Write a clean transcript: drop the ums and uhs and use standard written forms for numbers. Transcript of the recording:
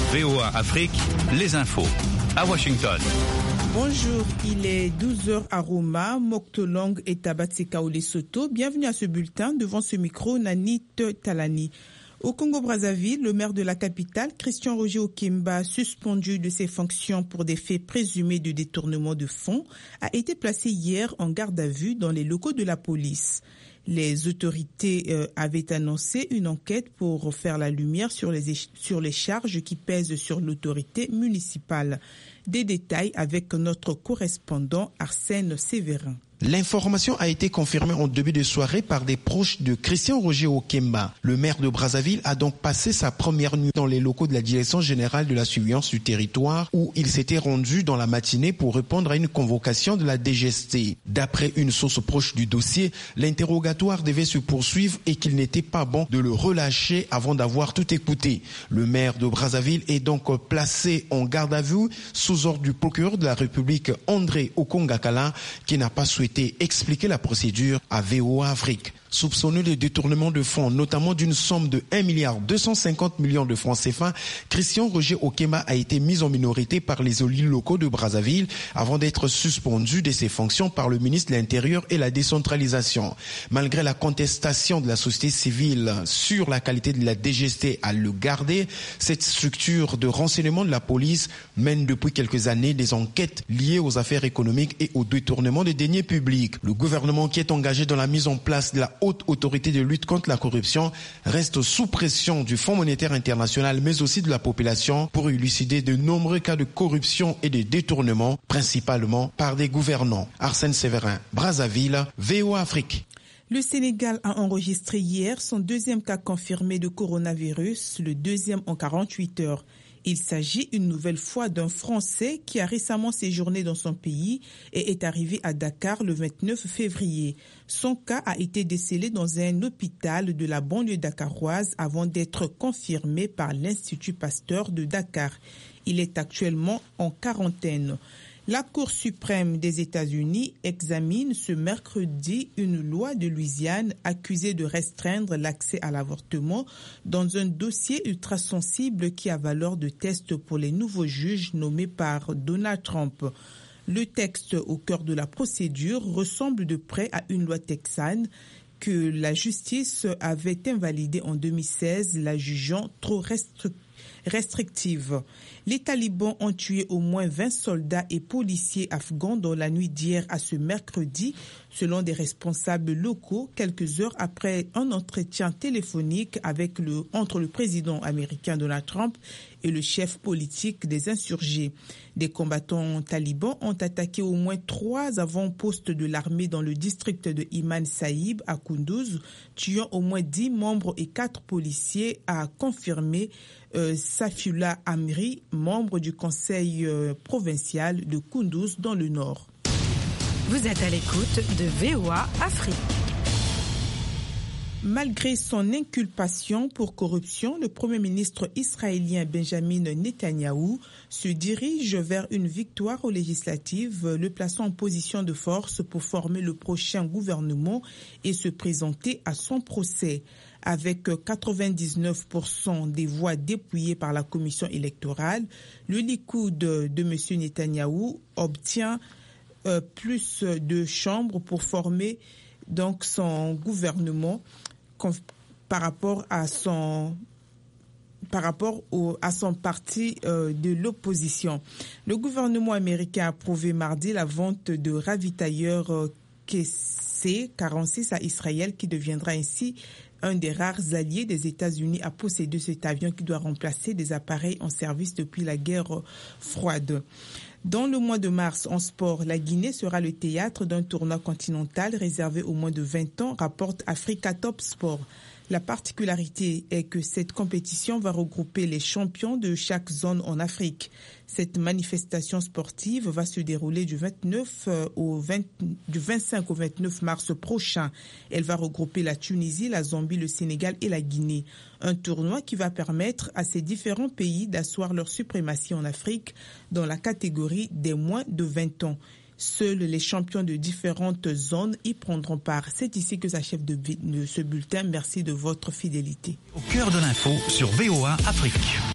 VOA Afrique, les infos. À Washington. Bonjour, il est 12h à Roma, Moktolang et Tabatseka au Lesotho. Bienvenue à ce bulletin. Devant ce micro, Nanit Talani. Au Congo-Brazzaville, le maire de la capitale, Christian Roger Okemba, suspendu de ses fonctions pour des faits présumés de détournement de fonds, a été placé hier en garde à vue dans les locaux de la police. Les autorités avaient annoncé une enquête pour faire la lumière sur les charges qui pèsent sur l'autorité municipale. Des détails avec notre correspondant Arsène Sévérin. L'information a été confirmée en début de soirée par des proches de Christian Roger Okemba. Le maire de Brazzaville a donc passé sa première nuit dans les locaux de la Direction générale de la surveillance du territoire où il s'était rendu dans la matinée pour répondre à une convocation de la DGST. D'après une source proche du dossier, l'interrogatoire devait se poursuivre et qu'il n'était pas bon de le relâcher avant d'avoir tout écouté. Le maire de Brazzaville est donc placé en garde à vue sous ordre du procureur de la République André Okongakala qui n'a pas souhaité expliquer la procédure à VOA Afrique. Soupçonné de détournement de fonds, notamment d'une somme de 1,250 milliard de francs CFA, Christian Roger Okemba a été mis en minorité par les élus locaux de Brazzaville avant d'être suspendu de ses fonctions par le ministre de l'Intérieur et la décentralisation. Malgré la contestation de la société civile sur la qualité de la DGST à le garder, cette structure de renseignement de la police mène depuis quelques années des enquêtes liées aux affaires économiques et au détournement des deniers publics. Le gouvernement qui est engagé dans la mise en place de la haute autorité de lutte contre la corruption reste sous pression du Fonds monétaire international mais aussi de la population pour élucider de nombreux cas de corruption et de détournement, principalement par des gouvernants. Arsène Sévérin, Brazzaville, VOA Afrique. Le Sénégal a enregistré hier son deuxième cas confirmé de coronavirus, le deuxième en 48 heures. Il s'agit une nouvelle fois d'un Français qui a récemment séjourné dans son pays et est arrivé à Dakar le 29 février. Son cas a été décelé dans un hôpital de la banlieue dakaroise avant d'être confirmé par l'Institut Pasteur de Dakar. Il est actuellement en quarantaine. La Cour suprême des États-Unis examine ce mercredi une loi de Louisiane accusée de restreindre l'accès à l'avortement dans un dossier ultra-sensible qui a valeur de test pour les nouveaux juges nommés par Donald Trump. Le texte au cœur de la procédure ressemble de près à une loi texane que la justice avait invalidée en 2016, la jugeant trop restrictive. Les talibans ont tué au moins 20 soldats et policiers afghans dans la nuit d'hier à ce mercredi, selon des responsables locaux, quelques heures après un entretien téléphonique entre le président américain Donald Trump et le chef politique des insurgés. Des combattants talibans ont attaqué au moins 3 avant-postes de l'armée dans le district de Iman Saïb à Kunduz, tuant au moins 10 membres et 4 policiers, a confirmé Safullah Amri, membre du conseil provincial de Kunduz dans le nord. Vous êtes à l'écoute de VOA Afrique. Malgré son inculpation pour corruption, le Premier ministre israélien Benjamin Netanyahou se dirige vers une victoire aux législatives, le plaçant en position de force pour former le prochain gouvernement et se présenter à son procès. Avec 99% des voix dépouillées par la commission électorale, le Likoud de M. Netanyahou obtient plus de chambres pour former donc son gouvernement par rapport à son parti de l'opposition. Le gouvernement américain a approuvé mardi la vente de ravitailleurs KC-46 à Israël, qui deviendra ainsi un des rares alliés des États-Unis à posséder cet avion qui doit remplacer des appareils en service depuis la guerre froide. Dans le mois de mars, en sport, la Guinée sera le théâtre d'un tournoi continental réservé aux moins de 20 ans, rapporte Africa Top Sport. La particularité est que cette compétition va regrouper les champions de chaque zone en Afrique. Cette manifestation sportive va se dérouler du 25 au 29 mars prochain. Elle va regrouper la Tunisie, la Zambie, le Sénégal et la Guinée. Un tournoi qui va permettre à ces différents pays d'asseoir leur suprématie en Afrique dans la catégorie des moins de 20 ans. Seuls les champions de différentes zones y prendront part. C'est ici que s'achève de ce bulletin. Merci de votre fidélité. Au cœur de l'info sur VOA Afrique.